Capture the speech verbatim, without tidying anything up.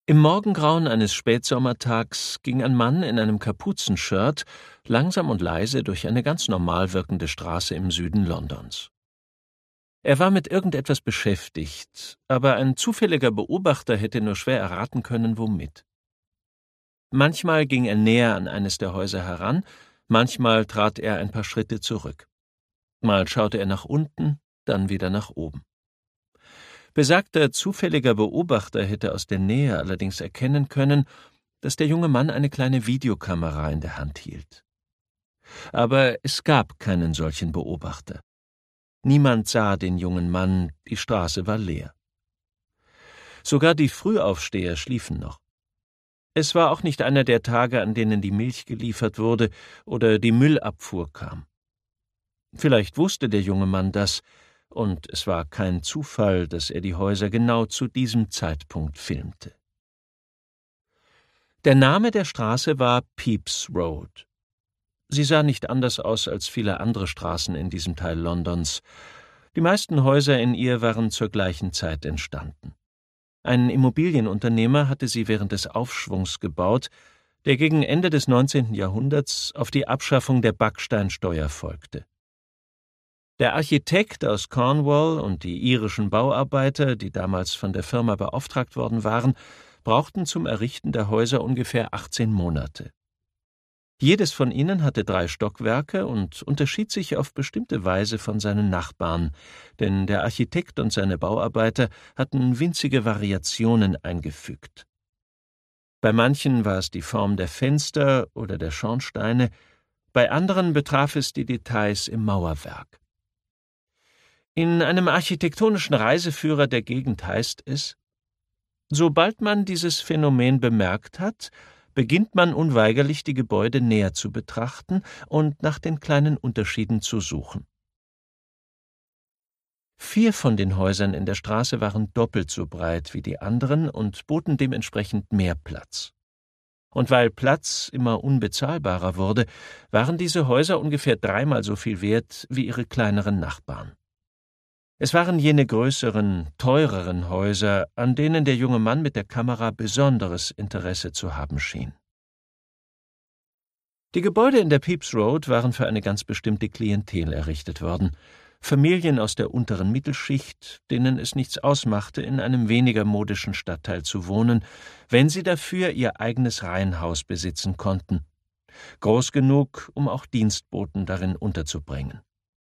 Im Morgengrauen eines Spätsommertags ging ein Mann in einem Kapuzenshirt langsam und leise durch eine ganz normal wirkende Straße im Süden Londons. Er war mit irgendetwas beschäftigt, aber ein zufälliger Beobachter hätte nur schwer erraten können, womit. Manchmal ging er näher an eines der Häuser heran, manchmal trat er ein paar Schritte zurück. Mal schaute er nach unten, dann wieder nach oben. Besagter zufälliger Beobachter hätte aus der Nähe allerdings erkennen können, dass der junge Mann eine kleine Videokamera in der Hand hielt. Aber es gab keinen solchen Beobachter. Niemand sah den jungen Mann, die Straße war leer. Sogar die Frühaufsteher schliefen noch. Es war auch nicht einer der Tage, an denen die Milch geliefert wurde oder die Müllabfuhr kam. Vielleicht wusste der junge Mann das, und es war kein Zufall, dass er die Häuser genau zu diesem Zeitpunkt filmte. Der Name der Straße war Pepys Road. Sie sah nicht anders aus als viele andere Straßen in diesem Teil Londons. Die meisten Häuser in ihr waren zur gleichen Zeit entstanden. Ein Immobilienunternehmer hatte sie während des Aufschwungs gebaut, der gegen Ende des neunzehnten Jahrhunderts auf die Abschaffung der Backsteinsteuer folgte. Der Architekt aus Cornwall und die irischen Bauarbeiter, die damals von der Firma beauftragt worden waren, brauchten zum Errichten der Häuser ungefähr achtzehn Monate. Jedes von ihnen hatte drei Stockwerke und unterschied sich auf bestimmte Weise von seinen Nachbarn, denn der Architekt und seine Bauarbeiter hatten winzige Variationen eingefügt. Bei manchen war es die Form der Fenster oder der Schornsteine, bei anderen betraf es die Details im Mauerwerk. In einem architektonischen Reiseführer der Gegend heißt es: Sobald man dieses Phänomen bemerkt hat, beginnt man unweigerlich, die Gebäude näher zu betrachten und nach den kleinen Unterschieden zu suchen. Vier von den Häusern in der Straße waren doppelt so breit wie die anderen und boten dementsprechend mehr Platz. Und weil Platz immer unbezahlbarer wurde, waren diese Häuser ungefähr dreimal so viel wert wie ihre kleineren Nachbarn. Es waren jene größeren, teureren Häuser, an denen der junge Mann mit der Kamera besonderes Interesse zu haben schien. Die Gebäude in der Pepys Road waren für eine ganz bestimmte Klientel errichtet worden. Familien aus der unteren Mittelschicht, denen es nichts ausmachte, in einem weniger modischen Stadtteil zu wohnen, wenn sie dafür ihr eigenes Reihenhaus besitzen konnten. Groß genug, um auch Dienstboten darin unterzubringen.